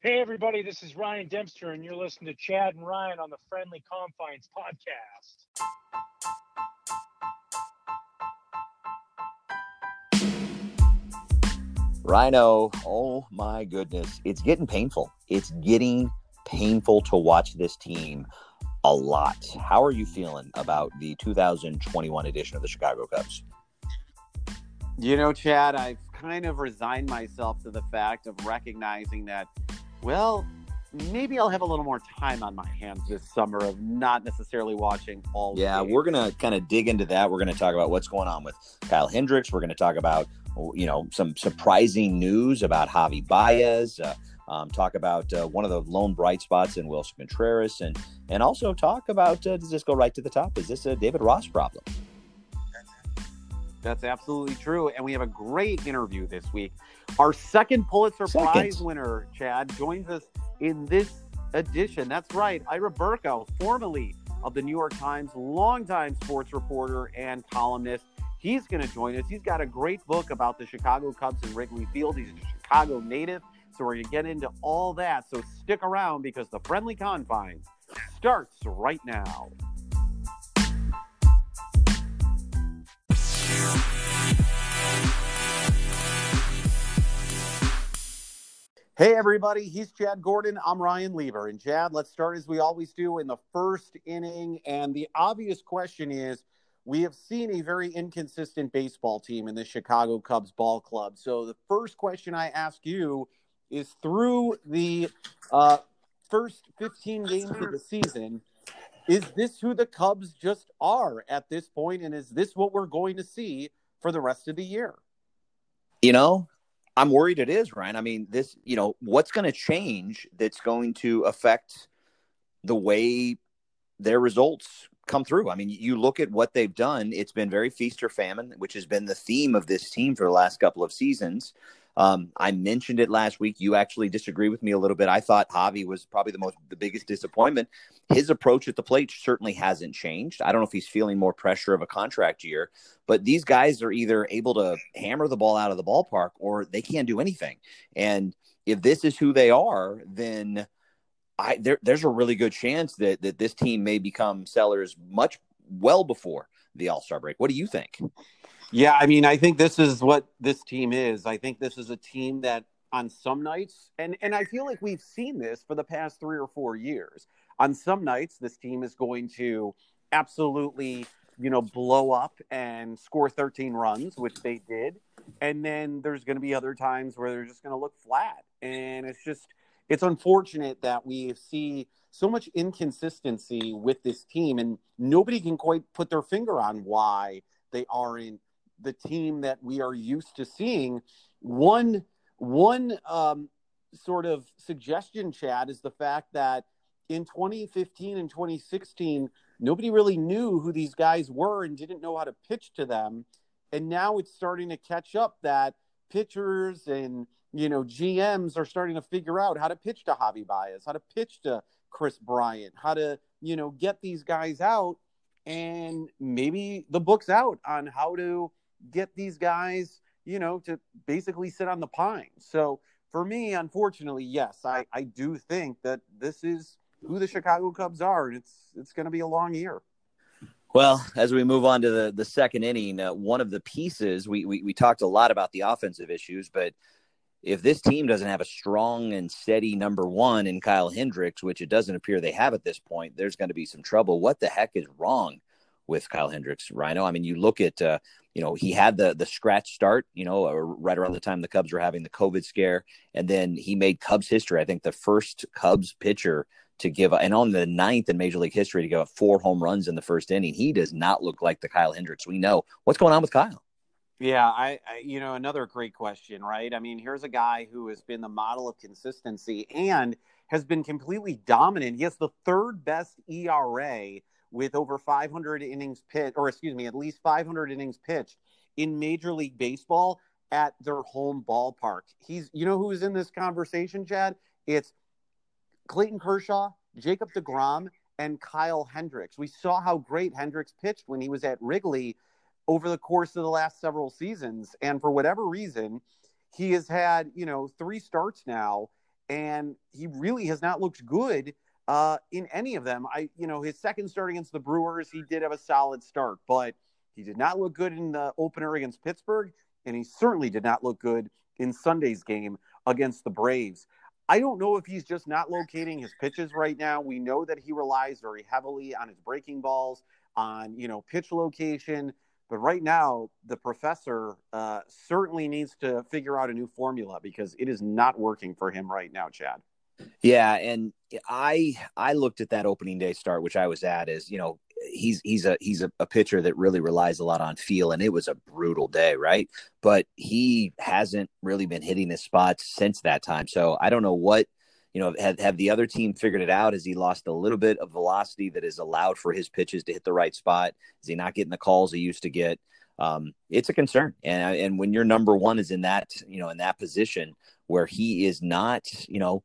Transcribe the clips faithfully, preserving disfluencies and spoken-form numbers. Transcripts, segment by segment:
Hey, everybody, this is Ryan Dempster, and you're listening to Chad and Ryan on the Friendly Confines podcast. Rhino, oh my goodness. It's getting painful. It's getting painful to watch this team a lot. How are you feeling about the two thousand twenty-one edition of the Chicago Cubs? You know, Chad, I've kind of resigned myself to the fact of recognizing that, well, maybe I'll have a little more time on my hands this summer of not necessarily watching all Yeah, games. We're going to kind of dig into that. We're going to talk about what's going on with Kyle Hendricks. We're going to talk about, you know, some surprising news about Javi Baez, uh, um, talk about uh, one of the lone bright spots in Wilson Contreras, and and also talk about, uh, does this go right to the top? Is this a David Ross problem? That's absolutely true. And we have a great interview this week. Our second Pulitzer Second. Prize winner, Chad, joins us in this edition. That's right. Ira Burko, formerly of the New York Times, longtime sports reporter and columnist. He's going to join us. He's got a great book about the Chicago Cubs and Wrigley Field. He's a Chicago native. So we're going to get into all that. So stick around because the Friendly Confines starts right now. Hey, everybody. He's Chad Gordon. I'm Ryan Lieber. And Chad, let's start as we always do in the first inning. And the obvious question is, we have seen a very inconsistent baseball team in the Chicago Cubs ball club. So the first question I ask you is, through the uh, first fifteen games of the season, is this who the Cubs just are at this point? And is this what we're going to see for the rest of the year? You know, I'm worried it is, Ryan. I mean, this, you know, what's going to change that's going to affect the way their results come through? I mean, you look at what they've done. It's been very feast or famine, which has been the theme of this team for the last couple of seasons. Um, I mentioned it last week. You actually disagree with me a little bit. I thought Javi was probably the most, the biggest disappointment. His approach at the plate certainly hasn't changed. I don't know if he's feeling more pressure of a contract year, but these guys are either able to hammer the ball out of the ballpark or they can't do anything. And if this is who they are, then I, there, there's a really good chance that, that this team may become sellers much well before the All-Star break. What do you think? Yeah, I mean, I think this is what this team is. I think this is a team that on some nights, and, and I feel like we've seen this for the past three or four years. On some nights, this team is going to absolutely, you know, blow up and score thirteen runs, which they did. And then there's going to be other times where they're just going to look flat. And it's just, it's unfortunate that we see so much inconsistency with this team, and nobody can quite put their finger on why they aren't the team that we are used to seeing. One, one um, sort of suggestion, Chad, is the fact that in twenty fifteen and twenty sixteen, nobody really knew who these guys were and didn't know how to pitch to them. And now it's starting to catch up that pitchers and, you know, G Ms are starting to figure out how to pitch to Javi Baez, how to pitch to Chris Bryant, how to, you know, get these guys out. And maybe the book's out on how to get these guys, you know, to basically sit on the pine. So for me, unfortunately, yes, I, I do think that this is who the Chicago Cubs are. And it's, it's going to be a long year. Well, as we move on to the, the second inning, uh, one of the pieces, we, we we talked a lot about the offensive issues, but if this team doesn't have a strong and steady number one in Kyle Hendricks, which it doesn't appear they have at this point, there's going to be some trouble. What the heck is wrong with Kyle Hendricks, Rhino? I mean, you look at, uh, you know, he had the the scratch start, you know, right around the time the Cubs were having the COVID scare, and then he made Cubs history. I think the first Cubs pitcher to give, and on the ninth in Major League history, to give up four home runs in the first inning. He does not look like the Kyle Hendricks we know. What's going on with Kyle? Yeah, I, I, you know, another great question, right? I mean, here's a guy who has been the model of consistency and has been completely dominant. He has the third best E R A with over five hundred innings pitched, or excuse me, at least five hundred innings pitched in Major League Baseball at their home ballpark. He's, you know, who's in this conversation, Chad? It's Clayton Kershaw, Jacob deGrom, and Kyle Hendricks. We saw how great Hendricks pitched when he was at Wrigley over the course of the last several seasons. And for whatever reason, he has had, you know, three starts now and he really has not looked good uh, in any of them. I, you know, his second start against the Brewers, he did have a solid start, but he did not look good in the opener against Pittsburgh, and he certainly did not look good in Sunday's game against the Braves. I don't know if he's just not locating his pitches right now. We know that he relies very heavily on his breaking balls, on, you know, pitch location. But right now, the professor uh, certainly needs to figure out a new formula because it is not working for him right now, Chad. Yeah, and I I looked at that opening day start, which I was at, as, you know, he's he's a he's a, a pitcher that really relies a lot on feel, and it was a brutal day, right? But he hasn't really been hitting his spots since that time. So I don't know what, you know, have, have the other team figured it out? Has he lost a little bit of velocity that is allowed for his pitches to hit the right spot? Is he not getting the calls he used to get? Um, it's a concern. And and when your number one is in that, you know, in that position where he is not, you know,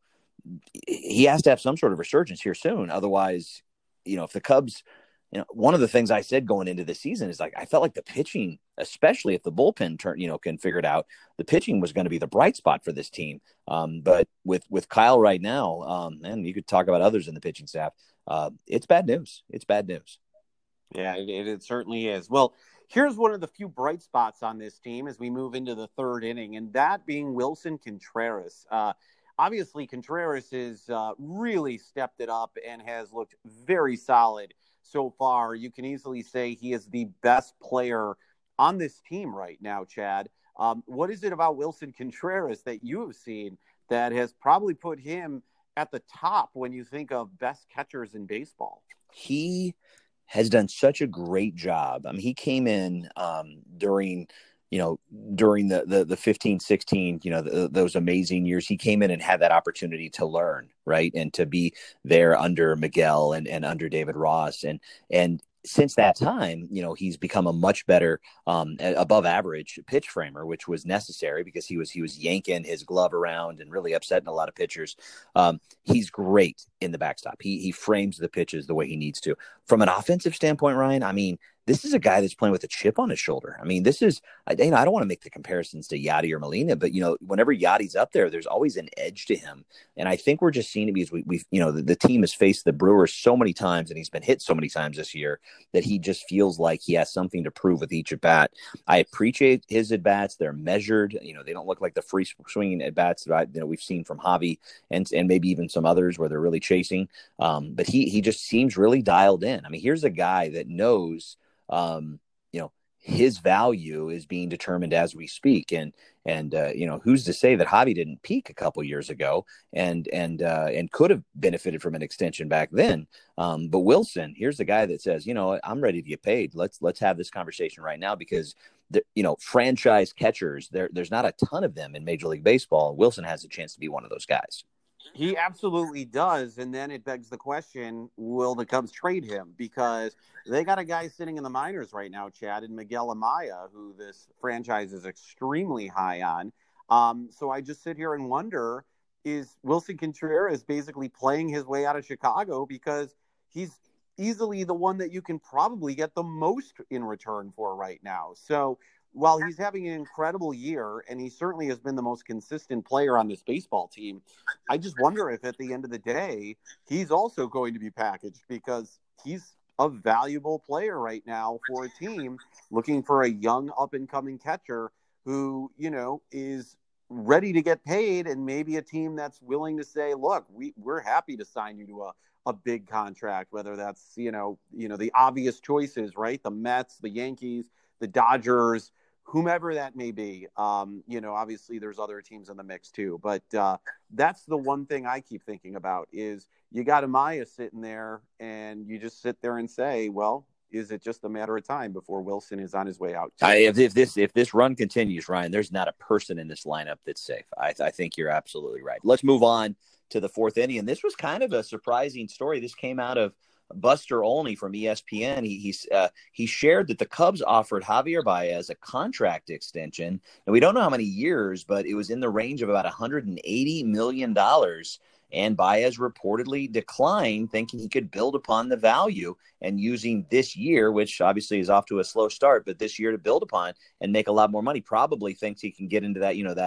he has to have some sort of resurgence here soon. Otherwise, you know, if the Cubs, you know, one of the things I said going into the season is, like, I felt like the pitching, especially if the bullpen turn, you know, can figure it out, the pitching was going to be the bright spot for this team. Um, but with, with Kyle right now, um, and you could talk about others in the pitching staff, uh, it's bad news. It's bad news. Yeah, it, it certainly is. Well, here's one of the few bright spots on this team as we move into the third inning, and that being Willson Contreras. Uh, Obviously, Contreras has uh, really stepped it up and has looked very solid so far. You can easily say he is the best player on this team right now, Chad. Um, what is it about Willson Contreras that you have seen that has probably put him at the top when you think of best catchers in baseball? He has done such a great job. I mean, he came in um, during – you know, during the, the, the fifteen, sixteen, you know, the, those amazing years, he came in and had that opportunity to learn, right. And to be there under Miguel and, and under David Ross. And, and since that time, you know, he's become a much better um, above average pitch framer, which was necessary because he was, he was yanking his glove around and really upsetting a lot of pitchers. Um, he's great in the backstop. He, he frames the pitches the way he needs to. From an offensive standpoint, Ryan, I mean, this is a guy that's playing with a chip on his shoulder. I mean, this is, you know, I don't want to make the comparisons to Yadi or Molina, but, you know, whenever Yadi's up there, there's always an edge to him. And I think we're just seeing it because we, we've, you know, the, the team has faced the Brewers so many times and he's been hit so many times this year that he just feels like he has something to prove with each at bat. I appreciate his at bats. They're measured. You know, they don't look like the free swinging at bats that I, you know, we've seen from Javi and, and maybe even some others where they're really chasing. Um, but he, he just seems really dialed in. I mean, here's a guy that knows, um, you know, his value is being determined as we speak. And, and, uh, you know, who's to say that Javi didn't peak a couple years ago and, and, uh, and could have benefited from an extension back then. Um, but Willson, here's the guy that says, you know, I'm ready to get paid. Let's, let's have this conversation right now because the, you know, franchise catchers, there, there's not a ton of them in Major League Baseball. Willson has a chance to be one of those guys. He absolutely does. And then it begs the question, will the Cubs trade him? Because they got a guy sitting in the minors right now, Chad, and Miguel Amaya, who this franchise is extremely high on. Um, so I just sit here and wonder, is Willson Contreras basically playing his way out of Chicago because he's easily the one that you can probably get the most in return for right now? So while he's having an incredible year, and he certainly has been the most consistent player on this baseball team, I just wonder if at the end of the day, he's also going to be packaged because he's a valuable player right now for a team looking for a young up-and-coming catcher who, you know, is ready to get paid, and maybe a team that's willing to say, look, we, we're happy to sign you to a, a big contract, whether that's, you know, you know, the obvious choices, right? The Mets, the Yankees, the Dodgers, whomever that may be. Um, you know, obviously there's other teams in the mix too, but uh, that's the one thing I keep thinking about is you got Amaya sitting there and you just sit there and say, well, is it just a matter of time before Willson is on his way out? I, if, if this if this run continues, Ryan, there's not a person in this lineup that's safe. I, I think you're absolutely right. Let's move on to the fourth inning. And this was kind of a surprising story. This came out of Buster Olney from E S P N. He he's, uh, he shared that the Cubs offered Javier Baez a contract extension, and we don't know how many years, but it was in the range of about one hundred eighty million dollars. And Baez reportedly declined, thinking he could build upon the value and using this year, which obviously is off to a slow start, but this year to build upon and make a lot more money. Probably thinks he can get into that, you know, that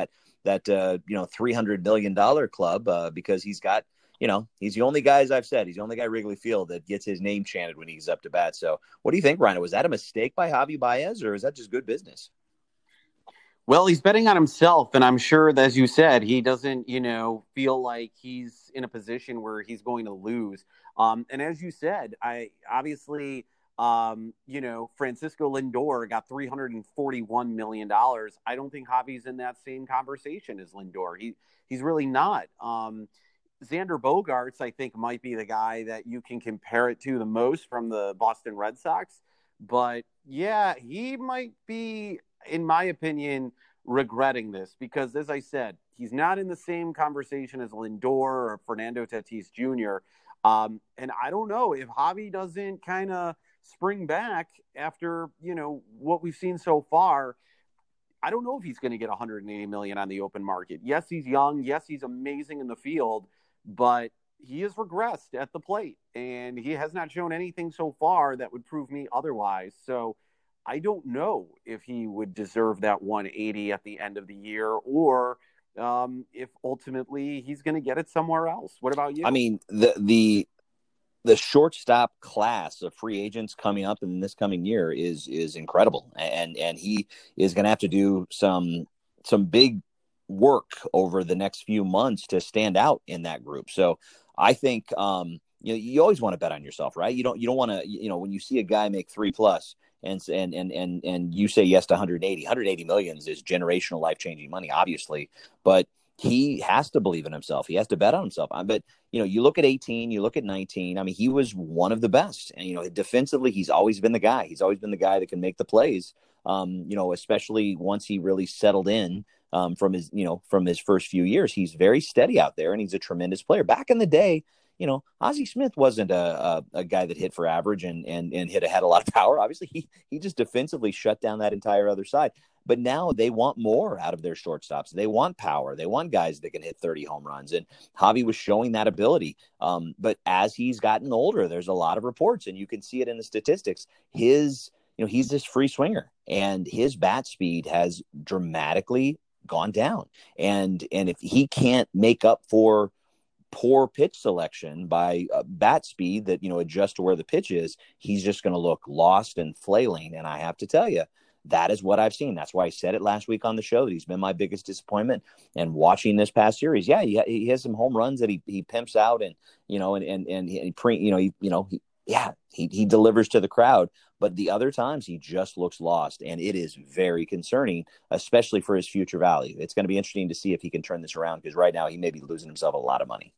that uh, you know three hundred million dollar club uh, because he's got you know he's the only guy, as I've said, he's the only guy at Wrigley Field that gets his name chanted when he's up to bat. So what do you think, Ryan? Was that a mistake by Javi Baez, or is that just good business? Well, he's betting on himself, and I'm sure that, as you said, he doesn't, you know, feel like he's in a position where he's going to lose. Um, and as you said, I obviously, um, you know, Francisco Lindor got three hundred forty-one million dollars. I don't think Javi's in that same conversation as Lindor. He he's really not. Um, Xander Bogaerts, I think, might be the guy that you can compare it to the most from the Boston Red Sox. But yeah, he might be, in my opinion, regretting this because, as I said, he's not in the same conversation as Lindor or Fernando Tatis Junior Um, and I don't know if Javi doesn't kind of spring back after, you know, what we've seen so far. I don't know if he's going to get one hundred eighty million dollars on the open market. Yes, he's young. Yes, he's amazing in the field, but he has regressed at the plate, and he has not shown anything so far that would prove me otherwise. So I don't know if he would deserve that one eighty at the end of the year, or um, if ultimately he's going to get it somewhere else. What about you? I mean, the the the shortstop class of free agents coming up in this coming year is is incredible, and and he is going to have to do some some big work over the next few months to stand out in that group. So I think um, you know, you always want to bet on yourself, right? You don't you don't want to, you know, when you see a guy make three plus and and and and and you say yes to one hundred eighty, one hundred eighty millions is generational, life-changing money, obviously, but he has to believe in himself. He has to bet on himself. But, you know, you look at eighteen, you look at nineteen. I mean, he was one of the best. And, you know, defensively, he's always been the guy. He's always been the guy that can make the plays, um, you know, especially once he really settled in um, from his, you know, from his first few years. He's very steady out there, and he's a tremendous player. Back in the day, you know, Ozzie Smith wasn't a, a, a guy that hit for average and, and, and hit had a lot of power. Obviously, he, he just defensively shut down that entire other side. But now they want more out of their shortstops. They want power. They want guys that can hit thirty home runs. And Javi was showing that ability. Um, but as he's gotten older, there's a lot of reports, and you can see it in the statistics. His, you know, he's this free swinger, and his bat speed has dramatically gone down. And and if he can't make up for poor pitch selection by uh, bat speed that, you know, adjust to where the pitch is, he's just going to look lost and flailing. And I have to tell you, that is what I've seen. That's why I said it last week on the show that he's been my biggest disappointment. And watching this past series, yeah, he, he has some home runs that he he pimps out, and you know, and and and he pre, you know, he you know, he, yeah, he he delivers to the crowd. But the other times he just looks lost, and it is very concerning, especially for his future value. It's going to be interesting to see if he can turn this around, because right now he may be losing himself a lot of money.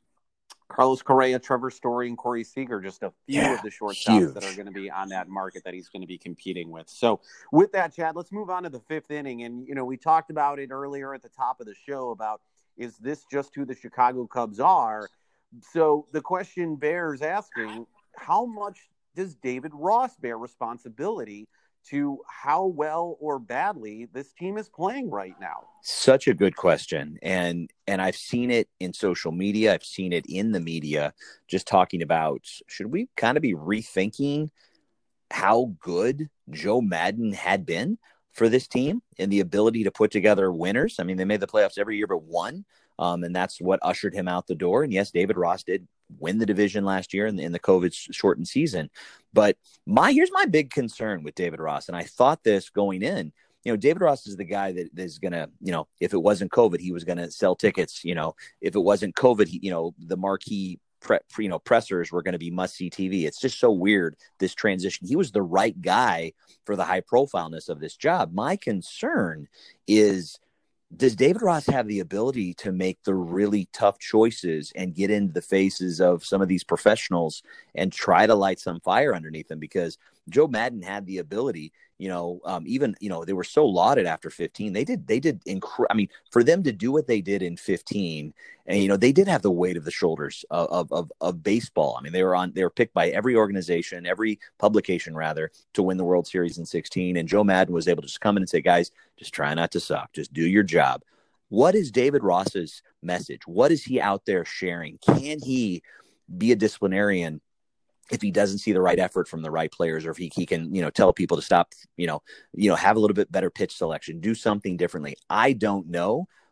Carlos Correa, Trevor Story, and Corey Seager, just a few yeah, of the shortstops huge. that are going to be on that market that he's going to be competing with. So with that, Chad, let's move on to the fifth inning. And, you know, we talked about it earlier at the top of the show about, is this just who the Chicago Cubs are? So the question bears asking, how much does David Ross bear responsibility to how well or badly this team is playing right now? Such a good question. And and I've seen it in social media. I've seen it in the media, just talking about, should we kind of be rethinking how good Joe Maddon had been for this team and the ability to put together winners? I mean, they made the playoffs every year but one. Um, and that's what ushered him out the door. And yes, David Ross did win the division last year in the, in the COVID shortened season. But my here's my big concern with David Ross. And I thought this going in, you know, David Ross is the guy that is going to, you know, if it wasn't COVID, he was going to sell tickets. You know, if it wasn't COVID, he, you know, the marquee pre, you know, pressers were going to be must-see T V. It's just so weird, this transition. He was the right guy for the high profileness of this job. My concern is, does David Ross have the ability to make the really tough choices and get into the faces of some of these professionals and try to light some fire underneath them? Because Joe Maddon had the ability, you know, um, even, you know, they were so lauded after fifteen. They did, they did, incre- I mean, for them to do what they did in fifteen, and, you know, they did have the weight of the shoulders of, of, of, of baseball. I mean, they were on, they were picked by every organization, every publication rather, to win the World Series in sixteen. And Joe Maddon was able to just come in and say, guys, just try not to suck. Just do your job. What is David Ross's message? What is he out there sharing? Can he be a disciplinarian if he doesn't see the right effort from the right players, or if he, he can, you know, tell people to stop, you know, you know, have a little bit better pitch selection, do something differently? I don't know,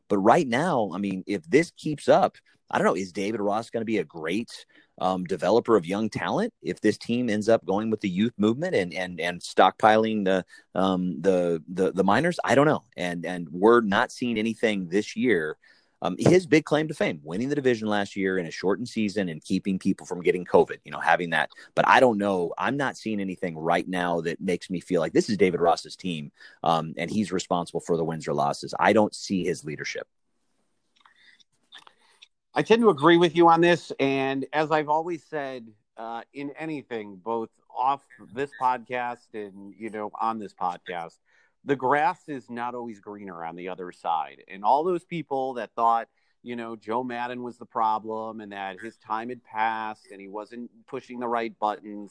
But right now, I mean, if this keeps up, I don't know, is David Ross going to be a great um, developer of young talent if this team ends up going with the youth movement and and and stockpiling the um, the the the minors? I don't know, and and we're not seeing anything this year. Um, his big claim to fame, winning the division last year in a shortened season and keeping people from getting COVID, you know, having that. But I don't know. I'm not seeing anything right now that makes me feel like this is David Ross's team, um, and he's responsible for the wins or losses. I don't see his leadership. I tend to agree with you on this. And as I've always said, uh, in anything, both off this podcast and, you know, on this podcast, the grass is not always greener on the other side. And all those people that thought, you know, Joe Maddon was the problem and that his time had passed and he wasn't pushing the right buttons.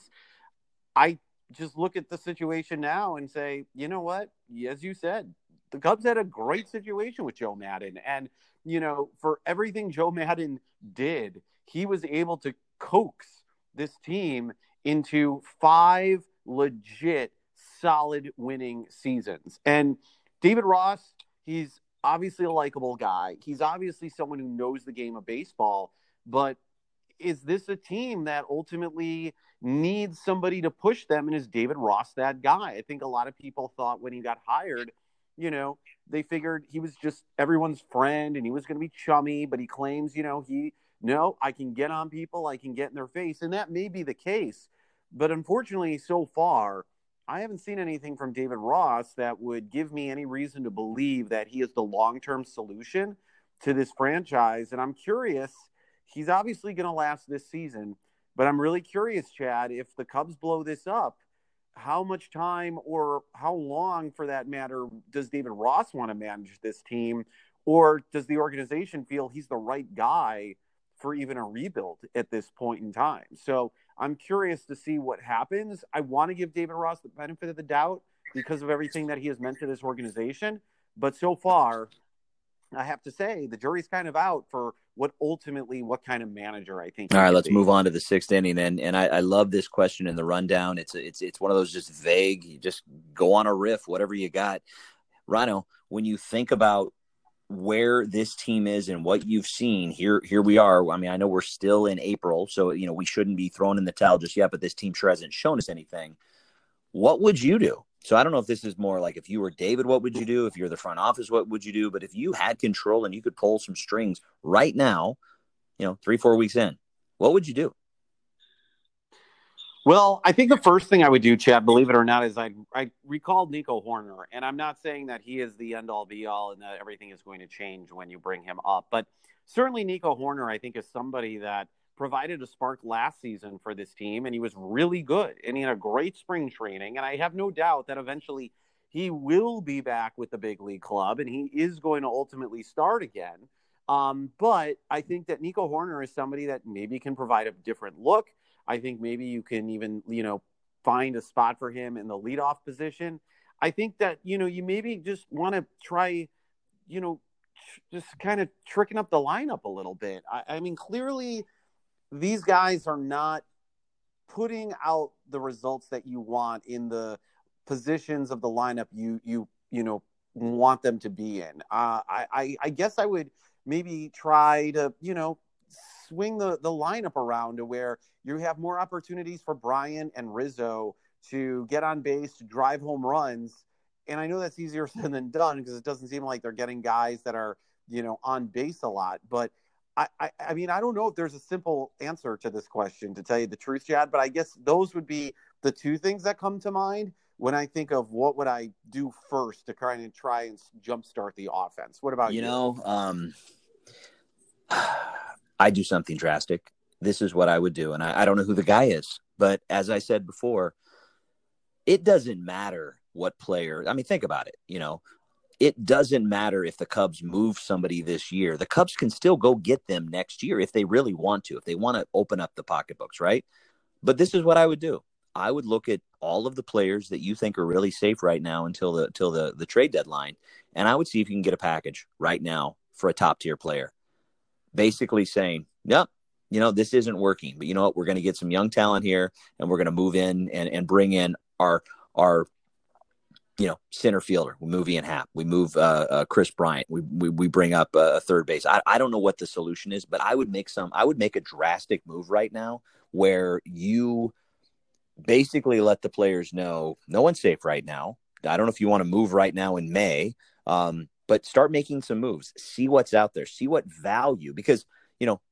I just look at the situation now and say, you know what? As you said, the Cubs had a great situation with Joe Maddon. And, you know, for everything Joe Maddon did, he was able to coax this team into five legit solid winning seasons. And David Ross, he's obviously a likable guy. He's obviously someone who knows the game of baseball, but is this a team that ultimately needs somebody to push them? And is David Ross that guy? I think a lot of people thought when he got hired, you know, they figured he was just everyone's friend and he was going to be chummy, but he claims, you know, he, no, I can get on people, I can get in their face. And that may be the case. But unfortunately, so far, I haven't seen anything from David Ross that would give me any reason to believe that he is the long-term solution to this franchise. And I'm curious, he's obviously going to last this season, but I'm really curious, Chad, if the Cubs blow this up, how much time or how long, for that matter, does David Ross want to manage this team? Or does the organization feel he's the right guy for even a rebuild at this point in time? So I'm curious to see what happens. I want to give David Ross the benefit of the doubt because of everything that he has meant to this organization. But so far, I have to say the jury's kind of out for what ultimately, what kind of manager I think. All right, let's be. move on to the sixth inning. And and I, I love this question in the rundown. It's it's it's one of those just vague. You just go on a riff, whatever you got. Rhino, when you think about where this team is and what you've seen here, here we are. I mean, I know we're still in April, so, you know, we shouldn't be throwing in the towel just yet, but this team sure hasn't shown us anything. What would you do? So I don't know if this is more like if you were David, what would you do? If you're the front office, what would you do? But if you had control and you could pull some strings right now, you know, three, four weeks in, what would you do? Well, I think the first thing I would do, Chad, believe it or not, is I I recalled Nico Hoerner, and I'm not saying that he is the end-all, be-all, and that everything is going to change when you bring him up. But certainly Nico Hoerner, I think, is somebody that provided a spark last season for this team, and he was really good, and he had a great spring training, and I have no doubt that eventually he will be back with the big league club, and he is going to ultimately start again. Um, but I think that Nico Hoerner is somebody that maybe can provide a different look. I think maybe you can even, you know, find a spot for him in the leadoff position. I think that, you know, you maybe just want to try, you know, just kind of tricking up the lineup a little bit. I, I mean, clearly these guys are not putting out the results that you want in the positions of the lineup you, you, you know, want them to be in. Uh, I, I, I guess I would maybe try to, you know, swing the, the lineup around to where you have more opportunities for Brian and Rizzo to get on base, to drive home runs. And I know that's easier said than done because it doesn't seem like they're getting guys that are, you know, on base a lot. But I, I, I mean, I don't know if there's a simple answer to this question, to tell you the truth, Chad, but I guess those would be the two things that come to mind when I think of what would I do first to kind of try and jumpstart the offense. What about you? You know, um, I do something drastic. This is what I would do. And I, I don't know who the guy is, but as I said before, it doesn't matter what player. I mean, think about it. You know, it doesn't matter if the Cubs move somebody this year. The Cubs can still go get them next year if they really want to, if they want to open up the pocketbooks, right? But this is what I would do. I would look at all of the players that you think are really safe right now until the until the, the trade deadline, and I would see if you can get a package right now for a top-tier player. Basically saying, yep, you know, this isn't working, but you know what? We're going to get some young talent here, and we're going to move in and, and bring in our our you know, center fielder. We move Ian Happ. We move uh, uh, Chris Bryant. We, we we bring up a third base. I, I don't know what the solution is, but I would make some. I would make a drastic move right now where you basically let the players know no one's safe right now. I don't know if you want to move right now in May, um, but start making some moves. See what's out there. See what value, because you know,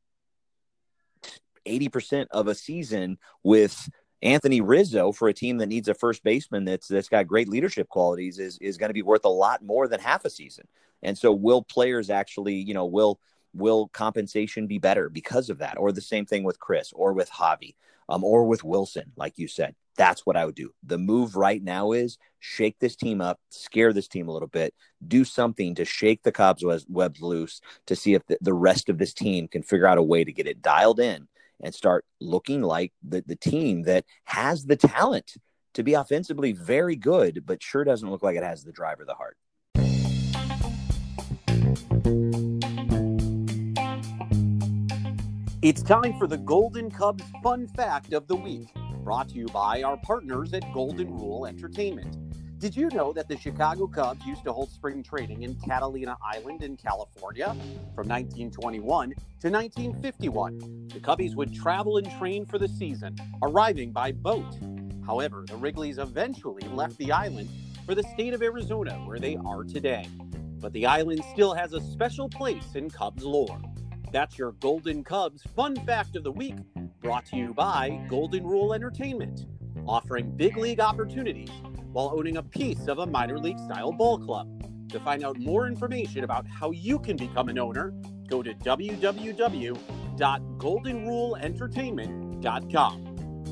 eighty percent of a season with Anthony Rizzo for a team that needs a first baseman that's that's got great leadership qualities is is going to be worth a lot more than half a season. And so will players actually, you know, will will compensation be better because of that? Or the same thing with Chris or with Javi um, or with Wilson, like you said. That's what I would do. The move right now is shake this team up, scare this team a little bit, do something to shake the cobwebs webs loose to see if the, the rest of this team can figure out a way to get it dialed in and start looking like the, the team that has the talent to be offensively very good, but sure doesn't look like it has the drive or the heart. It's time for the Golden Cubs Fun Fact of the Week, brought to you by our partners at Golden Rule Entertainment. Did you know that the Chicago Cubs used to hold spring training in Catalina Island in California? From nineteen twenty-one to nineteen fifty-one, the Cubbies would travel and train for the season, arriving by boat. However, the Wrigleys eventually left the island for the state of Arizona, where they are today. But the island still has a special place in Cubs lore. That's your Golden Cubs Fun Fact of the Week, brought to you by Golden Rule Entertainment, offering big league opportunities while owning a piece of a minor league style ball club. To find out more information about how you can become an owner, go to w w w dot golden rule entertainment dot com.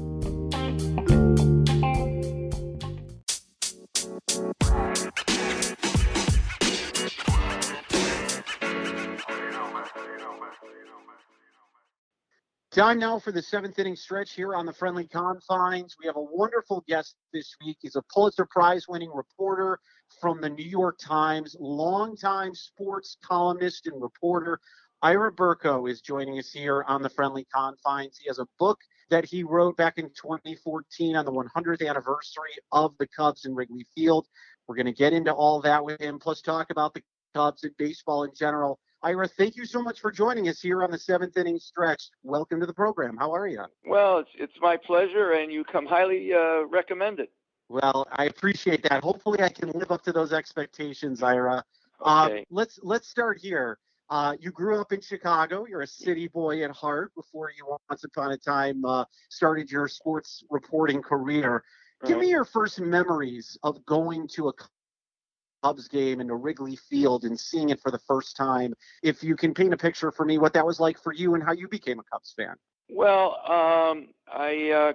Time now for the seventh inning stretch here on the Friendly Confines. We have a wonderful guest this week. He's a Pulitzer Prize winning reporter from the New York Times, longtime sports columnist and reporter. Ira Berko is joining us here on the Friendly Confines. He has a book that he wrote back in twenty fourteen on the one hundredth anniversary of the Cubs in Wrigley Field. We're going to get into all that with him, plus talk about the Cubs and baseball in general. Ira, thank you so much for joining us here on the seventh inning stretch. Welcome to the program. How are you? Well, it's it's my pleasure, and you come highly uh, recommended. Well, I appreciate that. Hopefully, I can live up to those expectations, Ira. Okay. Uh, let's let's start here. Uh, you grew up in Chicago. You're a city boy at heart before you once upon a time uh, started your sports reporting career. Right. Give me your first memories of going to a Cubs game in a Wrigley Field and seeing it for the first time. If you can paint a picture for me, what that was like for you and how you became a Cubs fan. Well, um, I, uh,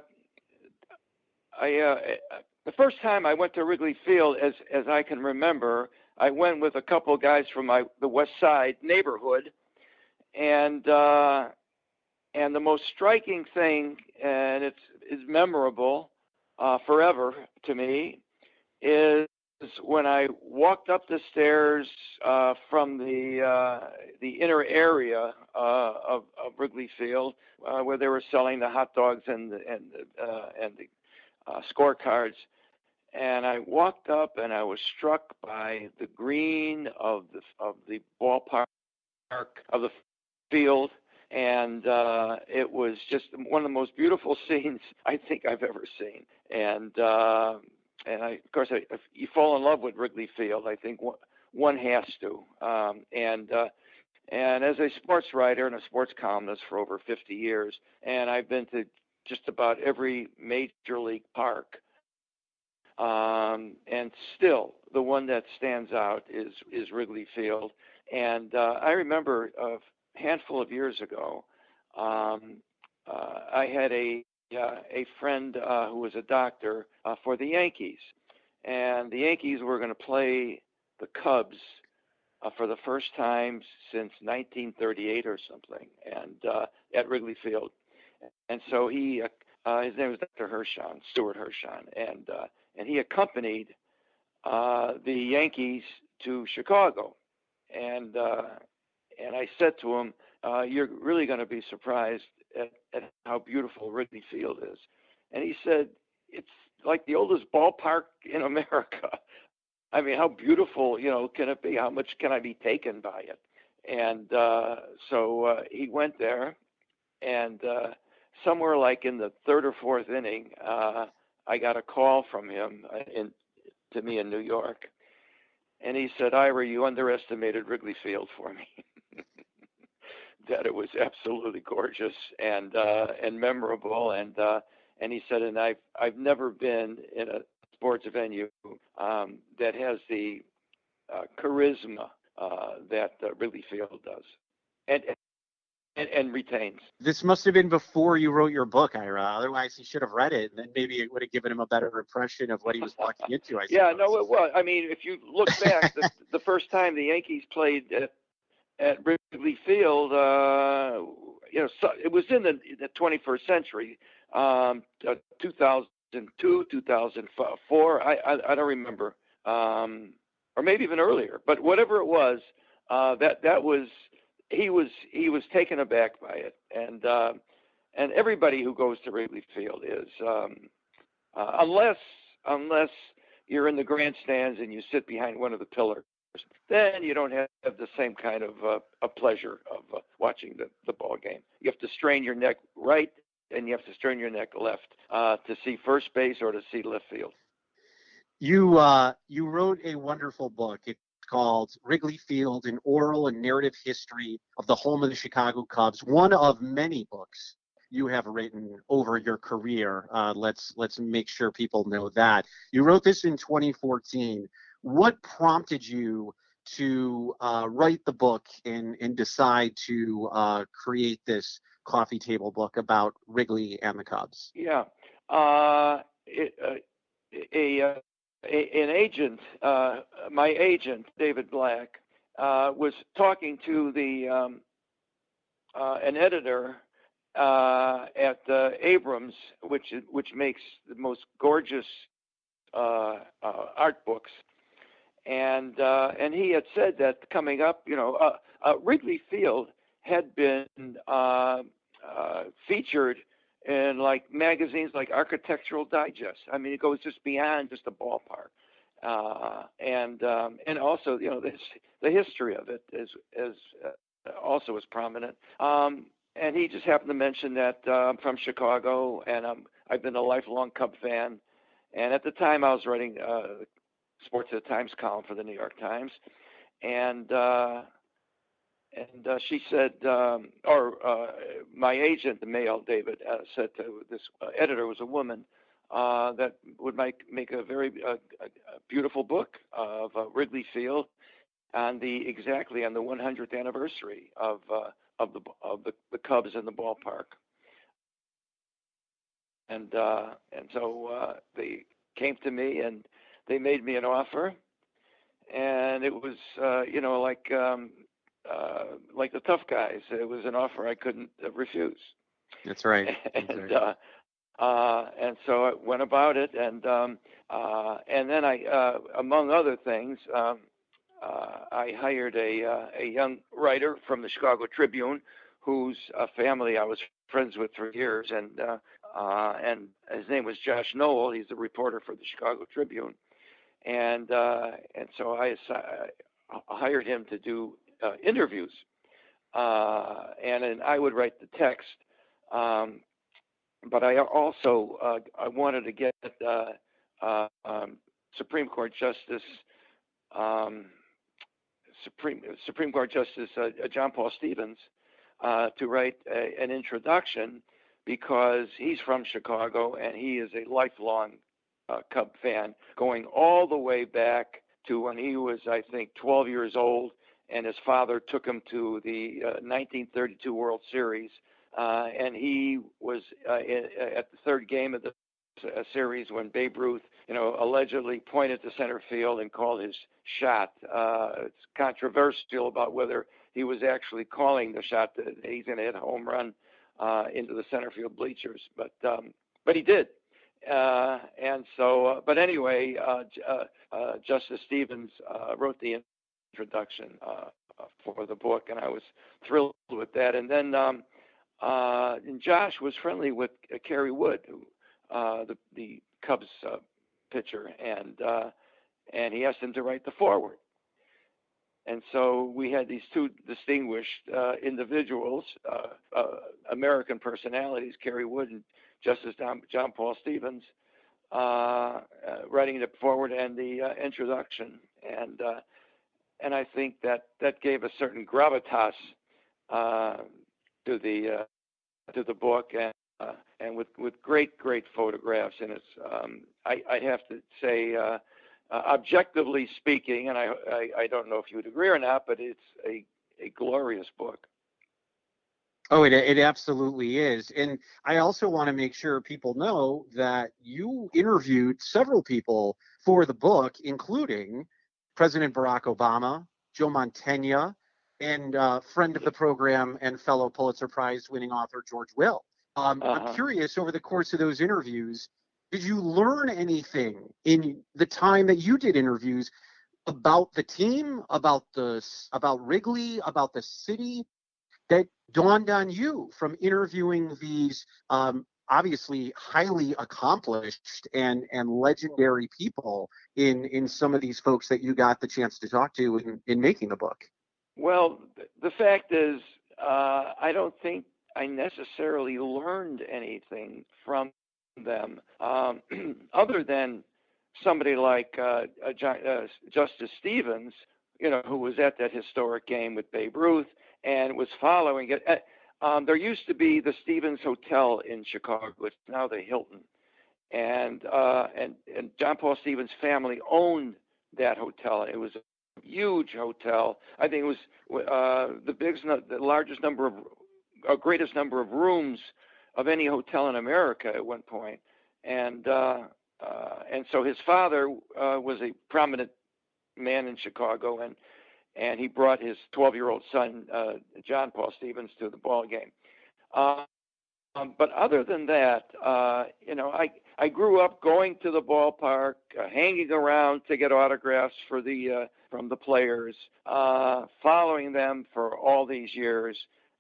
I, uh, the first time I went to Wrigley Field, as as I can remember, I went with a couple of guys from my the West Side neighborhood, and uh, and the most striking thing, and it's is memorable uh, forever to me, is when I walked up the stairs uh, from the uh, the inner area uh, of, of Wrigley Field, uh, where they were selling the hot dogs and the, and the, uh, and the uh, scorecards, and I walked up and I was struck by the green of the of the ballpark of the field, and uh, it was just one of the most beautiful scenes I think I've ever seen, and. Uh, And I, of course, I, if you fall in love with Wrigley Field, I think one, one has to. Um, and uh, and as a sports writer and a sports columnist for over fifty years, and I've been to just about every major league park. Um, and still, the one that stands out is is Wrigley Field. And uh, I remember a handful of years ago, um, uh, I had a uh, a friend uh, who was a doctor uh, for the Yankees, and the Yankees were going to play the Cubs uh, for the first time since nineteen thirty-eight or something, and uh, at Wrigley Field. And so he, uh, uh, his name was Doctor Hershon, Stuart Hershon, and uh, and he accompanied uh, the Yankees to Chicago, and uh, and I said to him, uh, "You're really going to be surprised at, at how beautiful Wrigley Field is." And he said, it's like the oldest ballpark in America. I mean, how beautiful, you know, can it be? How much can I be taken by it? And uh, so uh, he went there, and uh, somewhere like in the third or fourth inning, uh, I got a call from him uh, in to me in New York, and he said, "Ira, you underestimated Wrigley Field for me." That it was absolutely gorgeous and uh, and memorable, and uh, and he said, and I've I've never been in a sports venue um, that has the uh, charisma uh, that uh, Wrigley Field does, and, and and retains. This must have been before you wrote your book, Ira. Otherwise, he should have read it, and then maybe it would have given him a better impression of what he was walking into. I yeah, suppose. no, it was. I mean, if you look back, the, the first time the Yankees played at, at Wrigley Field, uh, you know, so it was in the, the twenty-first century, um, uh, two thousand two, two thousand four. I, I I don't remember, um, or maybe even earlier. But whatever it was, uh, that that was he was he was taken aback by it, and uh, and everybody who goes to Wrigley Field is, um, uh, unless unless you're in the grandstands and you sit behind one of the pillars, then you don't have the same kind of uh, a pleasure of uh, watching the, the ball game. You have to strain your neck right, and you have to strain your neck left uh, to see first base or to see left field. You uh, you wrote a wonderful book. It's called Wrigley Field: An Oral and Narrative History of the Home of the Chicago Cubs. One of many books you have written over your career. Uh, let's let's make sure people know that. You wrote this in twenty fourteen. What prompted you to uh, write the book and, and decide to uh, create this coffee table book about Wrigley and the Cubs? Yeah. Uh, it, uh, a, a, a an agent, uh, my agent, David Black, uh, was talking to the um, uh, an editor uh, at uh, Abrams, which which makes the most gorgeous uh, uh, art books, and uh, and he had said that coming up, you know, uh, uh, Wrigley Field had been uh, uh, featured in like magazines like Architectural Digest. I mean, it goes just beyond just a ballpark, uh, and um, and also, you know, the the history of it is is uh, also is prominent. Um, and he just happened to mention that uh, I'm from Chicago, and um, I've been a lifelong Cub fan. And at the time, I was writing uh, Sports at the Times column for the New York Times, and uh, and uh, she said, um, or uh, my agent, the male David, uh, said to this uh, editor, was a woman, uh, that would make make a very uh, a beautiful book of uh, Wrigley Field on the exactly on the one hundredth anniversary of uh, of the of the, the Cubs in the ballpark. And uh, and so uh, they came to me and they made me an offer, and it was uh, you know like um, uh, like the tough guys. It was an offer I couldn't uh, refuse. That's right. and That's right. uh, uh, and so I went about it, and um, uh, and then I, uh, among other things, um, uh, I hired a uh, a young writer from the Chicago Tribune, whose uh, family I was friends with for years, and uh, uh, and his name was Josh Noel. He's a reporter for the Chicago Tribune, and uh, and so I, I hired him to do uh, interviews, uh, and and I would write the text. Um, but I also uh, I wanted to get uh, uh, um, Supreme Court Justice um, Supreme Supreme Court Justice uh, John Paul Stevens uh, to write a, an introduction, because he's from Chicago and he is a lifelong uh, Cub fan, going all the way back to when he was, I think, twelve years old, and his father took him to the uh, nineteen thirty-two World Series. Uh, and he was uh, in, at the third game of the uh, series when Babe Ruth, you know, allegedly pointed to center field and called his shot. Uh, it's controversial about whether he was actually calling the shot that he's going to hit a home run uh, into the center field bleachers, but um, but he did. Uh, and so, uh, but anyway, uh, uh, uh, Justice Stevens uh, wrote the introduction uh, for the book, and I was thrilled with that. And then. Um, Uh, and Josh was friendly with uh, Kerry Wood, who uh, the the Cubs uh, pitcher, and uh, and he asked him to write the foreword. And so we had these two distinguished uh, individuals, uh, uh, American personalities, Kerry Wood and Justice John, John Paul Stevens, uh, uh, writing the foreword and the uh, introduction. And uh, and I think that that gave a certain gravitas uh, to the uh, to the book, and uh, and with, with great great photographs. And it's um, I I have to say. Uh, Uh, objectively speaking, and I, I, I don't know if you would agree or not, but it's a, a glorious book. Oh, it, it absolutely is. And I also want to make sure people know that you interviewed several people for the book, including President Barack Obama, Joe Mantegna, and uh, friend of the program and fellow Pulitzer Prize winning author George Will. Um, uh-huh. I'm curious, over the course of those interviews, did you learn anything in the time that you did interviews about the team, about the about Wrigley, about the city, that dawned on you from interviewing these um, obviously highly accomplished and and legendary people in in some of these folks that you got the chance to talk to in, in making the book? Well, the fact is, uh, I don't think I necessarily learned anything from them, um, other than somebody like uh, uh, uh, Justice Stevens, you know, who was at that historic game with Babe Ruth and was following it. Uh, um, there used to be the Stevens Hotel in Chicago. It's now the Hilton, and uh, and and John Paul Stevens' family owned that hotel. It was a huge hotel. I think it was uh, the biggest, the largest number of, uh, greatest number of rooms of any hotel in America at one point. And uh, uh, and so his father uh, was a prominent man in Chicago, and and he brought his twelve-year-old son, uh, John Paul Stevens, to the ball game. Uh, um, but other than that, uh, you know, I I grew up going to the ballpark, uh, hanging around to get autographs for the uh, from the players, uh, following them for all these years.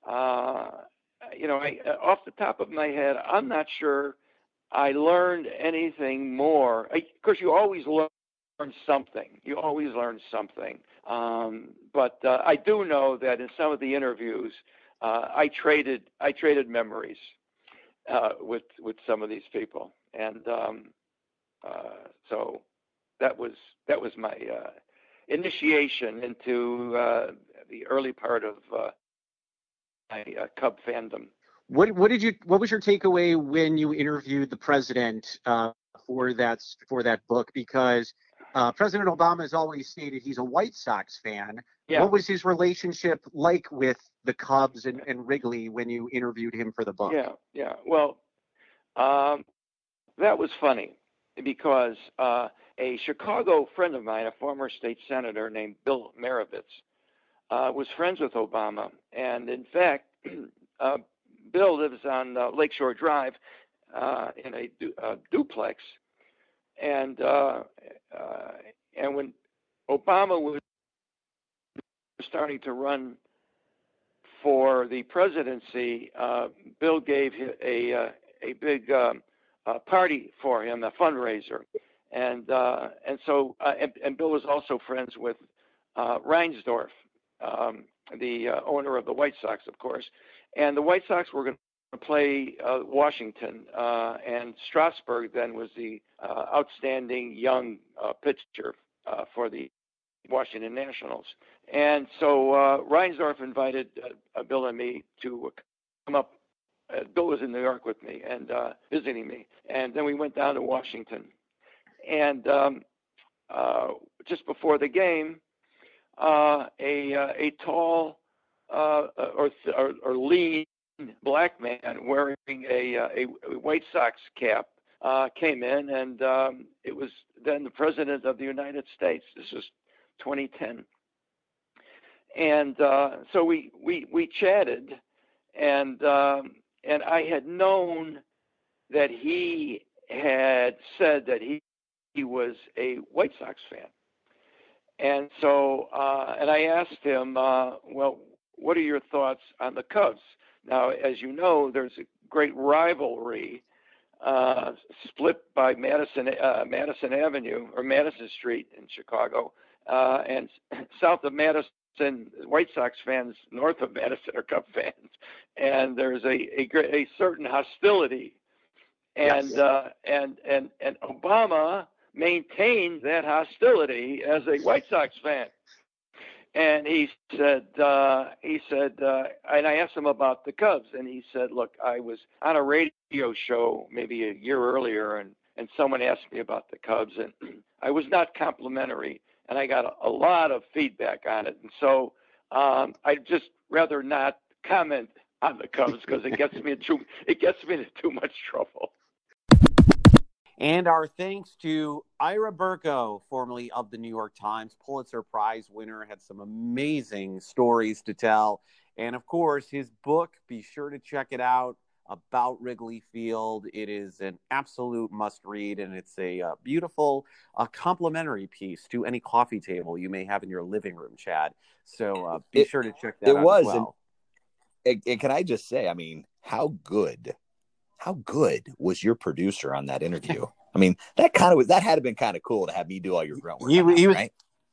Uh, you know, I, off the top of my head, I'm not sure I learned anything more. I, of course, you always learn something. You always learn something. Um, but uh, I do know that in some of the interviews, uh, I traded I traded memories uh, with with some of these people, and um, uh, so that was that was my uh, initiation into uh, the early part of uh, my uh, Cub fandom. What what did you what was your takeaway when you interviewed the president uh, for that for that book? Because uh, President Obama has always stated he's a White Sox fan. Yeah. What was his relationship like with the Cubs and, and Wrigley when you interviewed him for the book? Yeah, yeah. Well, um, that was funny because uh, a Chicago friend of mine, a former state senator named Bill Marovitz, uh, was friends with Obama, and in fact. uh, Bill lives on uh, Lakeshore Drive uh, in a du- uh, duplex, and uh, uh, and when Obama was starting to run for the presidency, uh, Bill gave a a, a big um, uh, party for him, a fundraiser, and uh, and so uh, and, and Bill was also friends with uh, Reinsdorf, um, the uh, owner of the White Sox, of course. And the White Sox were going to play uh, Washington, uh, and Strasburg then was the uh, outstanding young uh, pitcher uh, for the Washington Nationals. And so uh, Reinsdorf invited uh, Bill and me to come up. Uh, Bill was in New York with me and uh, visiting me. And then we went down to Washington. And um, uh, just before the game, uh, a, uh, a tall Uh, or, or, or lean black man wearing a, a, a White Sox cap uh, came in, and um, it was then the President of the United States. This was twenty ten, and uh, so we we we chatted, and um, and I had known that he had said that he he was a White Sox fan, and so uh, and I asked him, uh, well, what are your thoughts on the Cubs? Now, as you know, there's a great rivalry uh, split by Madison uh, Madison Avenue or Madison Street in Chicago, uh, and south of Madison, White Sox fans, north of Madison are Cub fans, and there's a a, a certain hostility, and Yes. uh, and and and Obama maintained that hostility as a White Sox fan. And he said, uh, he said, uh, and I asked him about the Cubs, and he said, look, I was on a radio show maybe a year earlier, and, and someone asked me about the Cubs, and I was not complimentary, and I got a, a lot of feedback on it. And so um, I'd just rather not comment on the Cubs because it gets me in too, it gets me into too much trouble. And our thanks to Ira Burko, formerly of the New York Times, Pulitzer Prize winner, had some amazing stories to tell. And of course, his book, be sure to check it out, About Wrigley Field. It is an absolute must read, and it's a uh, beautiful uh, complimentary piece to any coffee table you may have in your living room, Chad. So uh, be It, sure to check that it out was, as well. And, and can I just say, I mean, how good How good was your producer on that interview? I mean, that kind of was, that had been kind of cool to have me do all your grunt work. He, on he that, was right?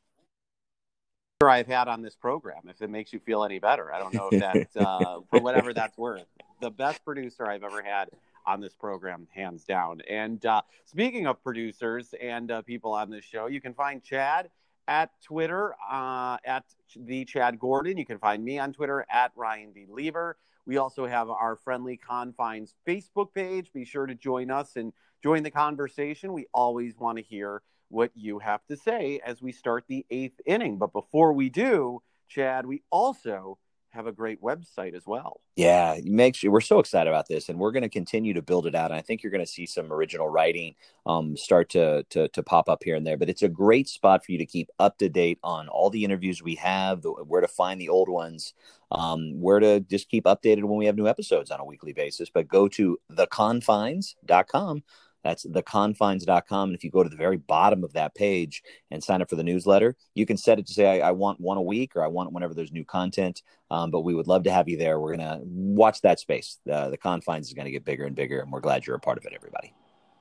I've had on this program, if it makes you feel any better. I don't know if that, uh, for whatever that's worth, the best producer I've ever had on this program, hands down. And uh, speaking of producers and uh, people on this show, you can find Chad at Twitter, uh, at the Chad Gordon. You can find me on Twitter at Ryan D. Lever. We also have our Friendly Confines Facebook page. Be sure to join us and join the conversation. We always want to hear what you have to say as we start the eighth inning. But before we do, Chad, we also have a great website as well. Yeah, make sure we're so excited about this, and we're going to continue to build it out. And I think you're going to see some original writing um, start to, to to pop up here and there. But it's a great spot for you to keep up to date on all the interviews we have, the, where to find the old ones, um, where to just keep updated when we have new episodes on a weekly basis. But go to the confines dot com. That's the confines dot com. And if you go to the very bottom of that page and sign up for the newsletter, you can set it to say, I, I want one a week, or I want it whenever there's new content. Um, but we would love to have you there. We're going to watch that space. Uh, the Confines is going to get bigger and bigger, and we're glad you're a part of it, everybody.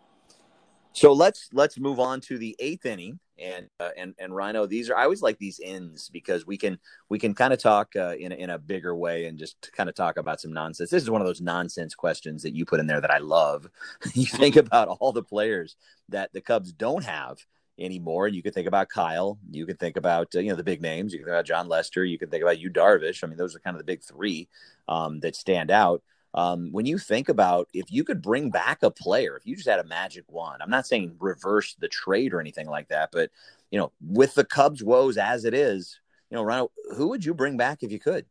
So let's let's move on to the eighth inning, and uh, and and Rhino. These are I always like these ends because we can we can kind of talk uh, in in a bigger way and just kind of talk about some nonsense. This is one of those nonsense questions that you put in there that I love. You think about all the players that the Cubs don't have anymore, and you can think about Kyle. You can think about uh, you know the big names. You can think about John Lester. You can think about Yu Darvish. I mean, those are kind of the big three um, that stand out. Um, when you think about if you could bring back a player, if you just had a magic wand, I'm not saying reverse the trade or anything like that, but, you know, with the Cubs woes as it is, you know, Ryan, who would you bring back if you could?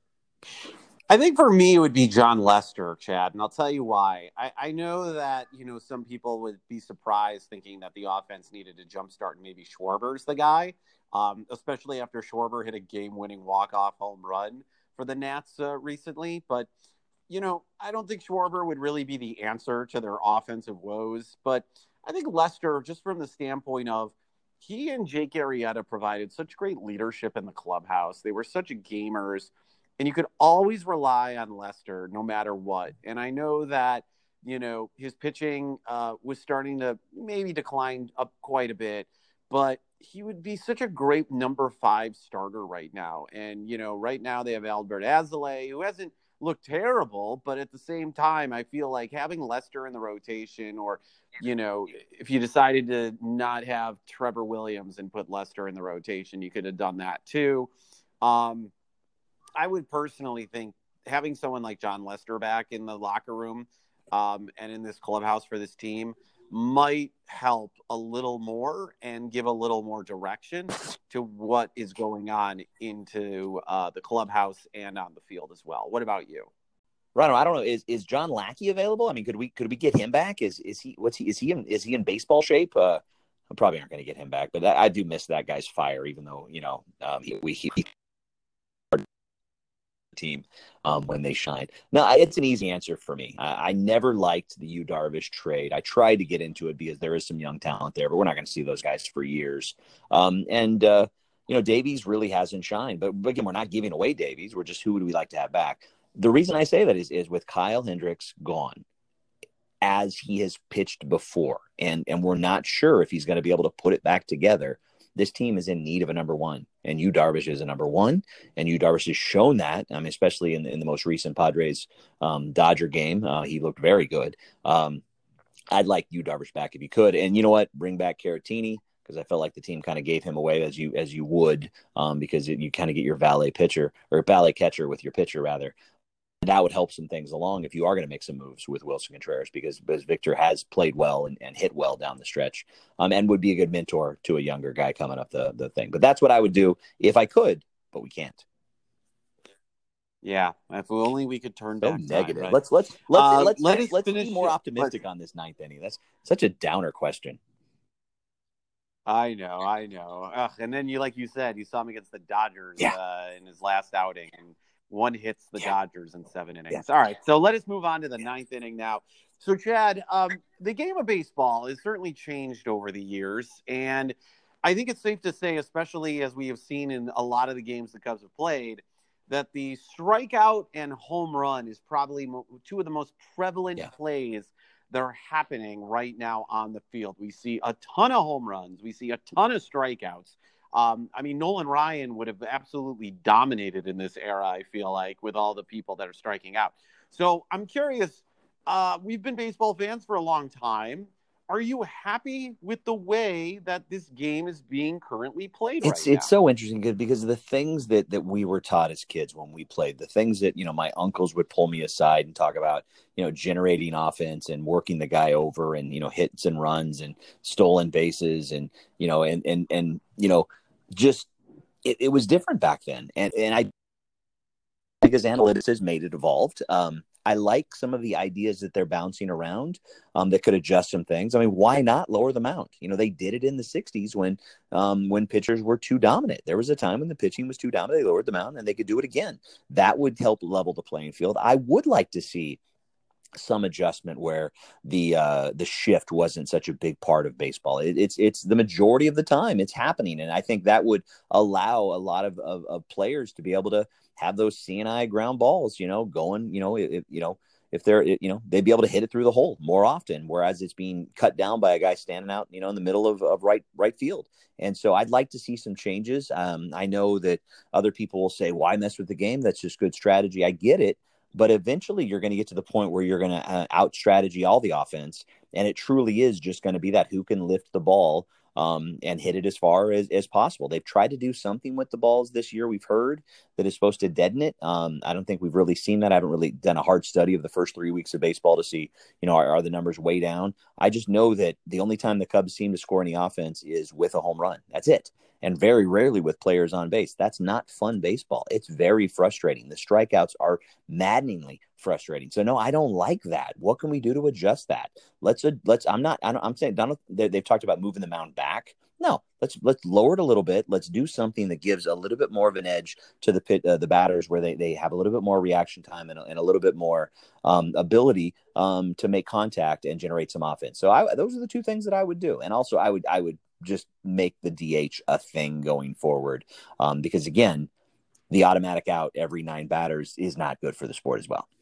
I think for me, it would be John Lester, Chad, and I'll tell you why. I, I know that, you know, some people would be surprised thinking that the offense needed to jumpstart and maybe Schwarber's the guy, um, especially after Schwarber hit a game-winning walk-off home run for the Nats uh, recently, but you know, I don't think Schwarber would really be the answer to their offensive woes, but I think Lester, just from the standpoint of he and Jake Arrieta provided such great leadership in the clubhouse. They were such gamers, and you could always rely on Lester no matter what. And I know that, you know, his pitching uh, was starting to maybe decline up quite a bit, but he would be such a great number five starter right now. And, you know, right now they have Albert Alzolay, who hasn't look terrible, but at the same time, I feel like having Lester in the rotation, or, you know, if you decided to not have Trevor Williams and put Lester in the rotation, you could have done that too. Um, I would personally think having someone like John Lester back in the locker room um, and in this clubhouse for this team might help a little more and give a little more direction to what is going on into uh, the clubhouse and on the field as well. What about you? Rhino, I don't know. Is is John Lackey available? I mean, could we could we get him back? Is is he what's he is he in is he in baseball shape? Uh, I probably aren't going to get him back, but I, I do miss that guy's fire. Even though you know um, he we he, team um, when they shine. No, it's an easy answer for me. I, I never liked the Yu Darvish trade. I tried to get into it because there is some young talent there, but we're not going to see those guys for years. Um, and, uh, you know, Davies really hasn't shined. But, but again, we're not giving away Davies. We're just who would we like to have back? The reason I say that is, is with Kyle Hendricks gone, as he has pitched before. And, and we're not sure if he's going to be able to put it back together. This team is in need of a number one, and Yu Darvish is a number one, and Yu Darvish has shown that. I mean, especially in the, in the most recent Padres um, Dodger game, uh, he looked very good. Um, I'd like Yu Darvish back if you could, and you know what? Bring back Caratini, because I felt like the team kind of gave him away as you as you would, um, because it, you kind of get your valet pitcher or valet catcher with your pitcher rather. That would help some things along if you are going to make some moves with Wilson Contreras, because, because Victor has played well and, and hit well down the stretch, um, and would be a good mentor to a younger guy coming up the, the thing. But that's what I would do if I could, but we can't. Yeah, if only we could turn so back negative. Time, right? Let's let's let's uh, let's let let's, let's finish be more it. optimistic Let's... on this ninth inning. That's such a downer question. I know, I know. Ugh, and then you, like you said, you saw him against the Dodgers yeah. uh, in his last outing, and one hits the yeah. Dodgers in seven innings. Yeah. All right, so let us move on to the ninth inning now. So, Chad, um, the game of baseball has certainly changed over the years, and I think it's safe to say, especially as we have seen in a lot of the games the Cubs have played, that the strikeout and home run is probably mo- two of the most prevalent yeah. plays that are happening right now on the field. We see a ton of home runs. We see a ton of strikeouts. Um, I mean, Nolan Ryan would have absolutely dominated in this era, I feel like, with all the people that are striking out. So I'm curious, uh, we've been baseball fans for a long time. Are you happy with the way that this game is being currently played it's, right It's now? so interesting because the things that, that we were taught as kids when we played, the things that, you know, my uncles would pull me aside and talk about, you know, generating offense and working the guy over and, you know, hits and runs and stolen bases and, you know, and, and, and, you know, just, it, it was different back then. And, and I, because analytics has made it evolved. Um, I like some of the ideas that they're bouncing around um, that could adjust some things. I mean, why not lower the mount? You know, they did it in the sixties when um, when pitchers were too dominant. There was a time when the pitching was too dominant. They lowered the mount, and they could do it again. That would help level the playing field. I would like to see some adjustment where the uh, the shift wasn't such a big part of baseball. It, it's it's the majority of the time it's happening, and I think that would allow a lot of, of, of players to be able to have those C N I ground balls, you know, going, you know, if, you know, if they're, you know, they'd be able to hit it through the hole more often, whereas it's being cut down by a guy standing out, you know, in the middle of, of right right field. And so I'd like to see some changes. Um, I know that other people will say, why mess with the game? That's just good strategy. I get it. But eventually you're going to get to the point where you're going to uh, out strategy all the offense. And it truly is just going to be that who can lift the ball um, and hit it as far as, as possible. They've tried to do something with the balls this year. We've heard that is supposed to deaden it. Um, I don't think we've really seen that. I haven't really done a hard study of the first three weeks of baseball to see, you know, are, are the numbers way down? I just know that the only time the Cubs seem to score any offense is with a home run. That's it. And very rarely with players on base. That's not fun baseball. It's very frustrating. The strikeouts are maddeningly frustrating. So no, I don't like that. What can we do to adjust that? Let's uh, let's. I'm not. I don't, I'm saying Donald. They, they've talked about moving the mound back. No, let's let's lower it a little bit. Let's do something that gives a little bit more of an edge to the pit, uh, the batters, where they, they have a little bit more reaction time and, and a little bit more um, ability um, to make contact and generate some offense. So I, those are the two things that I would do. And also, I would I would. just make the D H a thing going forward. Um, because again, the automatic out every nine batters is not good for the sport as well.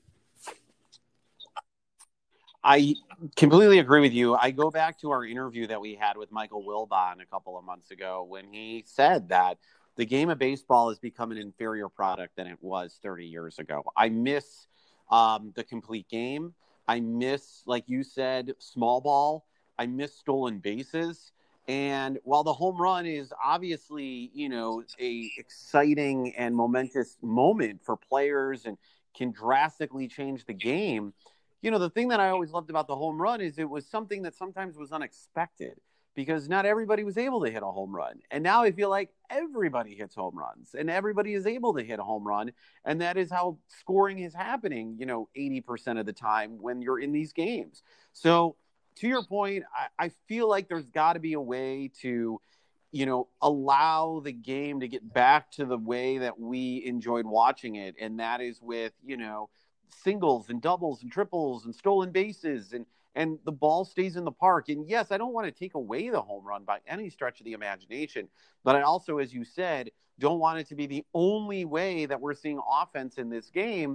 I completely agree with you. I go back to our interview that we had with Michael Wilbon a couple of months ago when he said that the game of baseball has become an inferior product than it was thirty years ago. I miss um, the complete game. I miss, like you said, small ball. I miss stolen bases. And while the home run is obviously, you know, a exciting and momentous moment for players and can drastically change the game, you know, the thing that I always loved about the home run is it was something that sometimes was unexpected because not everybody was able to hit a home run. And now I feel like everybody hits home runs and everybody is able to hit a home run. And that is how scoring is happening, you know, eighty percent of the time when you're in these games. So, to your point, I, I feel like there's got to be a way to, you know, allow the game to get back to the way that we enjoyed watching it. And that is with, you know, singles and doubles and triples and stolen bases and, and the ball stays in the park. And yes, I don't want to take away the home run by any stretch of the imagination, but I also, as you said, don't want it to be the only way that we're seeing offense in this game.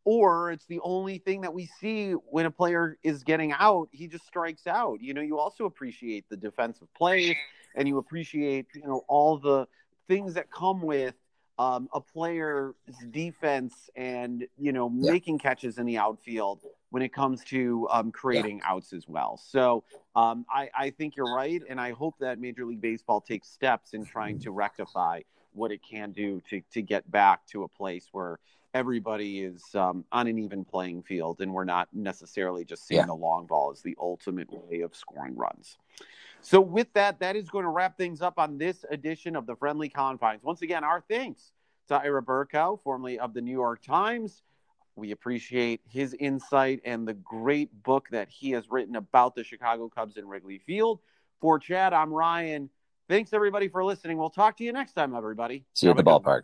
or it's the only thing that we see when a player is getting out, he just strikes out. You know, you also appreciate the defensive plays, and you appreciate, you know, all the things that come with um, a player's defense and, you know, Yeah. making catches in the outfield when it comes to um, creating yeah. outs as well. So um, I, I think you're right, and I hope that Major League Baseball takes steps in trying to rectify what it can do to to get back to a place where everybody is um, on an even playing field, and we're not necessarily just seeing Yeah. the long ball as the ultimate way of scoring runs. So with that, that is going to wrap things up on this edition of the Friendly Confines. Once again, our thanks to Ira Burkow, formerly of the New York Times. We appreciate his insight and the great book that he has written about the Chicago Cubs in Wrigley Field. For Chad, I'm Ryan. Thanks, everybody, for listening. We'll talk to you next time, everybody. See you at the ballpark.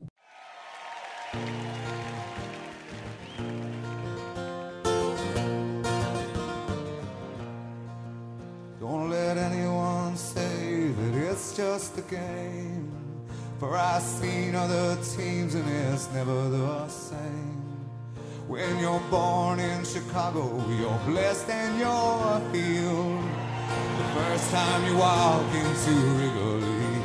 Don't let anyone say that it's just a game, for I've seen other teams and it's never the same. When you're born in Chicago, you're blessed and you're healed. The first time you walk into Wrigley